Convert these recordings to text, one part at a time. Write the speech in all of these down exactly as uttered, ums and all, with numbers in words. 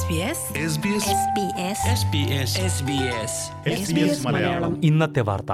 മലയാളം ഇന്നത്തെ വാർത്ത.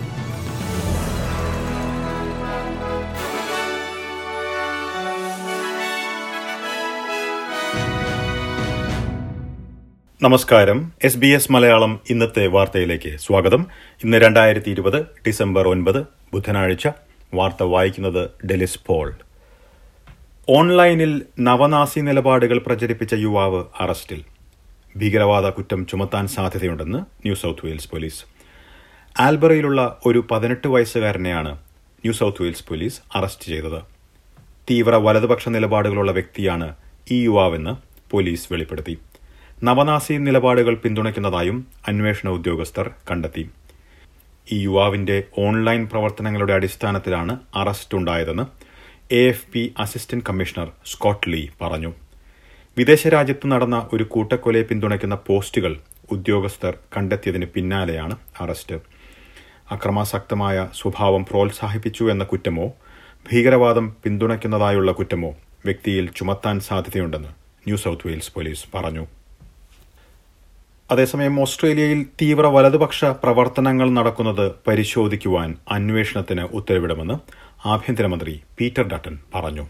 നമസ്കാരം. എസ് ബി എസ് മലയാളം ഇന്നത്തെ വാർത്തയിലേക്ക് സ്വാഗതം. ഇന്ന് രണ്ടായിരത്തി ഇരുപത് ഡിസംബർ ഒൻപത് ബുധനാഴ്ച. വാർത്ത വായിക്കുന്നത് ഡെലിസ് പോൾ. ഓൺലൈനിൽ നവനാസി നിലപാടുകൾ പ്രചരിപ്പിച്ച യുവാവ് അറസ്റ്റിൽ. ഭീകരവാദ കുറ്റം ചുമത്താൻ സാധ്യതയുണ്ടെന്ന് ന്യൂ സൌത്ത് വെയിൽസ് പോലീസ്. ആൽബറയിലുള്ള ഒരു പതിനെട്ട് വയസ്സുകാരനെയാണ് New South Wales police arrest ചെയ്തത്. തീവ്ര വലതുപക്ഷ നിലപാടുകളുള്ള വ്യക്തിയാണ് ഈ യുവാവെന്ന് പോലീസ് വെളിപ്പെടുത്തി. നവനാസി നിലപാടുകൾ പിന്തുണയ്ക്കുന്നതായും അന്വേഷണ ഉദ്യോഗസ്ഥർ കണ്ടെത്തി. ഈ യുവാവിന്റെ ഓൺലൈൻ പ്രവർത്തനങ്ങളുടെ അടിസ്ഥാനത്തിലാണ് അറസ്റ്റ് ഉണ്ടായതെന്ന് A F P assistant commissioner Scott Lee പറഞ്ഞു. വിദേശ രാജ്യത്ത് നടന്ന ഒരു കൂട്ടക്കൊലയെ പിന്തുണയ്ക്കുന്ന പോസ്റ്റുകൾ ഉദ്യോഗസ്ഥർ കണ്ടെത്തിയതിന് പിന്നാലെയാണ് അറസ്റ്റ്. അക്രമാസക്തമായ സ്വഭാവം പ്രോത്സാഹിപ്പിച്ചു എന്ന കുറ്റമോ ഭീകരവാദം പിന്തുണയ്ക്കുന്നതായുള്ള കുറ്റമോ വ്യക്തിയിൽ ചുമത്താൻ സാധ്യതയുണ്ടെന്ന് ന്യൂ സൌത്ത് വെയിൽസ് പോലീസ് പറഞ്ഞു. അതേസമയം ഓസ്ട്രേലിയയിൽ തീവ്ര വലതുപക്ഷ പ്രവർത്തനങ്ങൾ നടക്കുന്നത് പരിശോധിക്കുവാൻ അന്വേഷണത്തിന് ഉത്തരവിടുമെന്ന് ആഭ്യന്തരമന്ത്രി പീറ്റർ ഡട്ടൺ പറഞ്ഞു.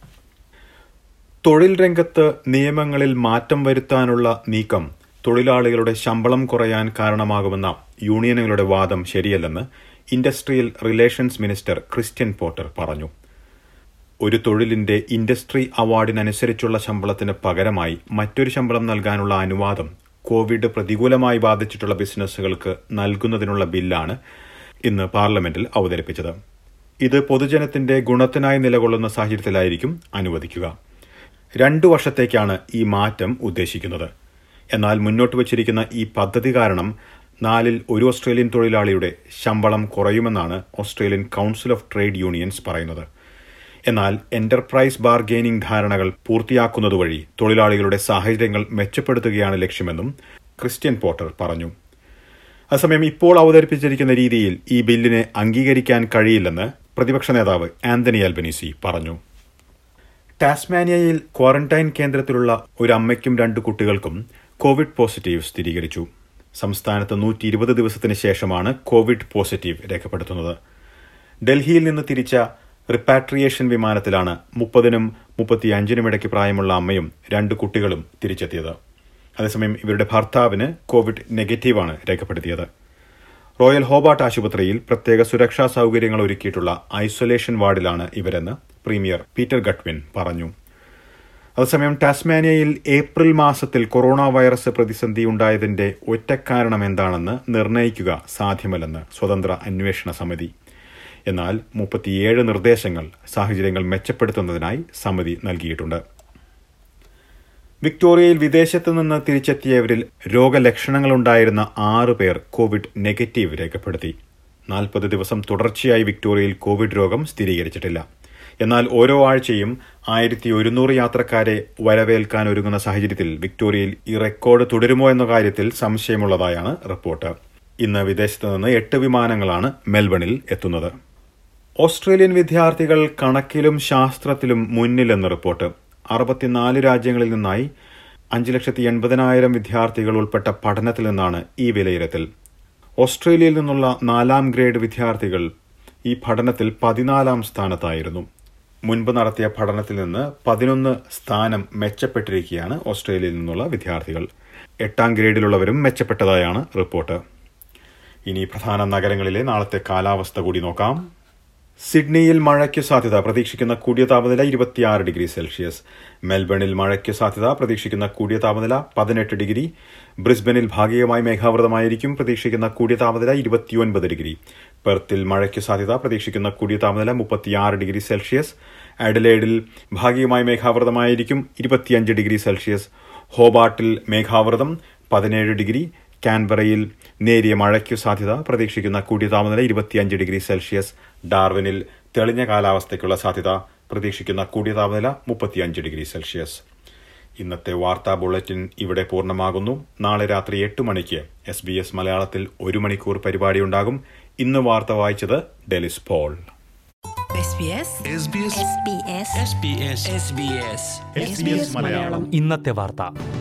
തൊഴിൽ രംഗത്ത് നിയമങ്ങളിൽ മാറ്റം വരുത്താനുള്ള നീക്കം തൊഴിലാളികളുടെ ശമ്പളം കുറയാൻ കാരണമാകുമെന്ന യൂണിയനുകളുടെ വാദം ശരിയല്ലെന്ന് industrial relations minister Christian Porter പറഞ്ഞു. ഒരു തൊഴിലിന്റെ ഇൻഡസ്ട്രി അവാർഡിനനുസരിച്ചുള്ള ശമ്പളത്തിന് പകരമായി മറ്റൊരു ശമ്പളം നൽകാനുള്ള അനുവാദം കോവിഡ് പ്രതികൂലമായി ബാധിച്ചിട്ടുള്ള ബിസിനസ്സുകൾക്ക് നൽകുന്നതിനുള്ള ബില്ലാണ് ഇന്ന് പാർലമെന്റിൽ അവതരിപ്പിച്ചത്. ഇത് പൊതുജനത്തിന്റെ ഗുണത്തിനായി നിലകൊള്ളുന്ന സാഹചര്യത്തിലായിരിക്കും അനുവദിക്കുക. രണ്ടു വർഷത്തേക്കാണ് ഈ മാറ്റം ഉദ്ദേശിക്കുന്നത്. എന്നാൽ മുന്നോട്ട് വച്ചിരിക്കുന്ന ഈ പദ്ധതി കാരണം നാലിൽ ഒരു ഓസ്ട്രേലിയൻ തൊഴിലാളിയുടെ ശമ്പളം കുറയുമെന്നാണ് Australian council of trade unions പറയുന്നത്. എന്നാൽ എന്റർപ്രൈസ് ബാർഗെയിനിംഗ് ധാരണകൾ പൂർത്തിയാക്കുന്നതുവഴി തൊഴിലാളികളുടെ സാഹചര്യങ്ങൾ മെച്ചപ്പെടുത്തുകയാണ് ലക്ഷ്യമെന്നും ക്രിസ്റ്റ്യൻ പോർട്ടർ പറഞ്ഞു. അതേസമയം ഇപ്പോൾ അവതരിപ്പിച്ചിരിക്കുന്ന രീതിയിൽ ഈ ബില്ലിനെ അംഗീകരിക്കാൻ കഴിയില്ലെന്ന് പ്രതിപക്ഷ നേതാവ് ആന്റണി അൽബനീസി പറഞ്ഞു. ടാസ്മാനിയയിൽ ക്വാറന്റൈൻ കേന്ദ്രത്തിലുള്ള ഒരു അമ്മയ്ക്കും രണ്ട് കുട്ടികൾക്കും കോവിഡ് പോസിറ്റീവ് സ്ഥിരീകരിച്ചു. സംസ്ഥാനത്ത് നൂറ്റി ഇരുപത് ദിവസത്തിന് ശേഷമാണ് കോവിഡ് പോസിറ്റീവ് രേഖപ്പെടുത്തുന്നത്. ഡൽഹിയിൽ നിന്ന് തിരിച്ച റിപ്പാട്രിയേഷൻ വിമാനത്തിലാണ് മുപ്പതിനും മുപ്പത്തിയഞ്ചിനും ഇടയ്ക്ക് പ്രായമുള്ള അമ്മയും രണ്ട് കുട്ടികളും തിരിച്ചെത്തിയത്. അതേസമയം ഇവരുടെ ഭർത്താവിന് കോവിഡ് നെഗറ്റീവാണ് രേഖപ്പെടുത്തിയത്. റോയൽ ഹോബാർട്ട് ആശുപത്രിയിൽ പ്രത്യേക സുരക്ഷാ സൌകര്യങ്ങൾ ഒരുക്കിയിട്ടുള്ള ഐസൊലേഷൻ വാർഡിലാണ് ഇവരെന്ന് പ്രീമിയർ പീറ്റർ ഗട്ട്വിൻ പറഞ്ഞു. അതേസമയം ടാസ്മാനിയയിൽ ഏപ്രിൽ മാസത്തിൽ കൊറോണ വൈറസ് പ്രതിസന്ധി ഉണ്ടായതിന്റെ ഒറ്റക്കാരണം എന്താണെന്ന് നിർണ്ണയിക്കുക സാധ്യമല്ലെന്ന് സ്വതന്ത്ര അന്വേഷണ സമിതി. എന്നാൽ മുപ്പത്തിയേഴ് നിർദ്ദേശങ്ങൾ സാഹചര്യങ്ങൾ മെച്ചപ്പെടുത്തുന്നതിനായി സമിതി നൽകിയിട്ടുണ്ട്. വിക്ടോറിയയിൽ വിദേശത്ത് നിന്ന് തിരിച്ചെത്തിയവരിൽ രോഗലക്ഷണങ്ങളുണ്ടായിരുന്ന ആറ് പേർ കോവിഡ് നെഗറ്റീവ് രേഖപ്പെടുത്തി. നാൽപ്പത് ദിവസം തുടർച്ചയായി വിക്ടോറിയയിൽ കോവിഡ് രോഗം സ്ഥിരീകരിച്ചിട്ടില്ല. എന്നാൽ ഓരോ ആഴ്ചയും ആയിരത്തി ഒരുന്നൂറ് യാത്രക്കാരെ വരവേൽക്കാൻ ഒരുങ്ങുന്ന സാഹചര്യത്തിൽ വിക്ടോറിയയിൽ ഈ റെക്കോർഡ് തുടരുമോ എന്ന കാര്യത്തിൽ സംശയമുള്ളതായാണ് റിപ്പോർട്ട്. ഇന്ന് വിദേശത്ത് നിന്ന് എട്ട് വിമാനങ്ങളാണ് മെൽബണിൽ എത്തുന്നത്. ഓസ്ട്രേലിയൻ വിദ്യാർത്ഥികൾ കണക്കിലും ശാസ്ത്രത്തിലും മുന്നിലെന്ന് റിപ്പോർട്ട്. അറുപത്തിനാല് രാജ്യങ്ങളിൽ നിന്നായി അഞ്ച് ലക്ഷത്തി എൺപതിനായിരം വിദ്യാർത്ഥികൾ ഉൾപ്പെട്ട പഠനത്തിൽ നിന്നാണ് ഈ വിലയിരുത്തൽ. ഓസ്ട്രേലിയയിൽ നിന്നുള്ള നാലാം ഗ്രേഡ് വിദ്യാർത്ഥികൾ ഈ പഠനത്തിൽ പതിനാലാം സ്ഥാനത്തായിരുന്നു. മുൻപ് നടത്തിയ പഠനത്തിൽ നിന്ന് പതിനൊന്ന് സ്ഥാനം മെച്ചപ്പെട്ടിരിക്കുകയാണ് ഓസ്ട്രേലിയയിൽ നിന്നുള്ള വിദ്യാർത്ഥികൾ. എട്ടാം ഗ്രേഡിലുള്ളവരും മെച്ചപ്പെട്ടതായാണ് റിപ്പോർട്ട്. ഇനി പ്രധാന നഗരങ്ങളിലെ നാളത്തെ കാലാവസ്ഥ കൂടി നോക്കാം. സിഡ്നിയിൽ മഴയ്ക്ക് സാധ്യത, പ്രതീക്ഷിക്കുന്ന കൂടിയ താപനില ഇരുപത്തിയാറ് ഡിഗ്രി സെൽഷ്യസ്. മെൽബണിൽ മഴയ്ക്ക് സാധ്യത, പ്രതീക്ഷിക്കുന്ന കൂടിയ താപനില പതിനെട്ട് ഡിഗ്രി. ബ്രിസ്ബനിൽ ഭാഗികമായി മേഘാവൃതമായിരിക്കും, പ്രതീക്ഷിക്കുന്ന കൂടിയ താപനില ഇരുപത്തിയൊൻപത് ഡിഗ്രി. പെർത്തിൽ മഴയ്ക്ക് സാധ്യത, പ്രതീക്ഷിക്കുന്ന കൂടിയ താപനില മുപ്പത്തിയാറ് ഡിഗ്രി സെൽഷ്യസ്. അഡലേഡിൽ ഭാഗികമായി മേഘാവൃതമായിരിക്കും, ഇരുപത്തിയഞ്ച് ഡിഗ്രി സെൽഷ്യസ്. ഹോബാർട്ടിൽ മേഘാവൃതം, പതിനേഴ് ഡിഗ്രി. കാൻബറയിൽ നേരിയ മഴയ്ക്കു സാധ്യത, പ്രതീക്ഷിക്കുന്ന കൂടിയ താപനില ഇരുപത്തിയഞ്ച് ഡിഗ്രി സെൽഷ്യസ്. ഡാർവിനിൽ തെളിഞ്ഞ കാലാവസ്ഥയ്ക്കുള്ള സാധ്യത, പ്രതീക്ഷിക്കുന്ന കൂടിയ താപനില മുപ്പത്തിയഞ്ച് ഡിഗ്രി സെൽഷ്യസ്. ഇന്നത്തെ വാർത്താ ബുള്ളറ്റിൻ ഇവിടെ പൂർണ്ണമാകുന്നു. നാളെ രാത്രി എട്ട് മണിക്ക് എസ് ബി എസ് മലയാളത്തിൽ ഒരു മണിക്കൂർ പരിപാടിയുണ്ടാകും. ഇന്ന് വാർത്ത വായിച്ചത് ഡെലിസ് പോൾ. ഇന്നത്തെ വാർത്ത.